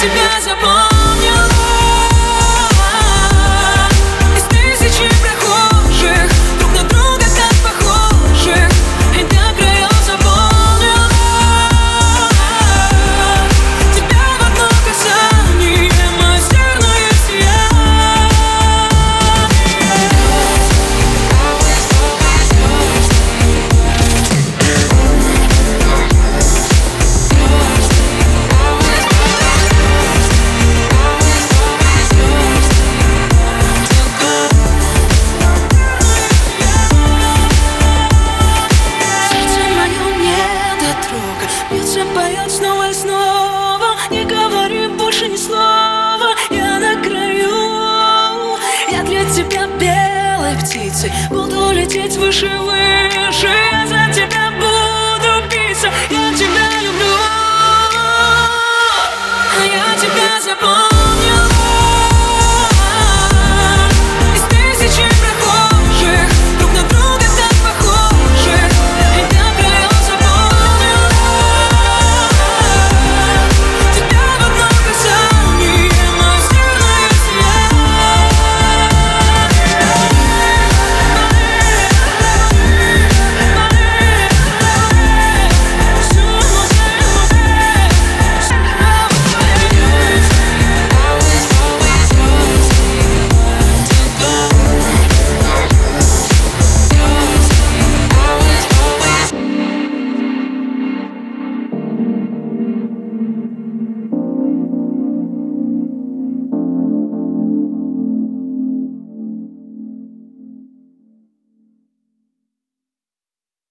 тебя запомнила из тысячи прохожих, друг на друга так похожих, и до краев заполнила тебя в одно касание, мое серное сияние. Бьется, поет снова и снова. Не говори больше ни слова. Я на краю. Я для тебя белой птицей. Буду лететь выше, выше. Я за тебя буду биться. Я тебя люблю. Я тебя запомню.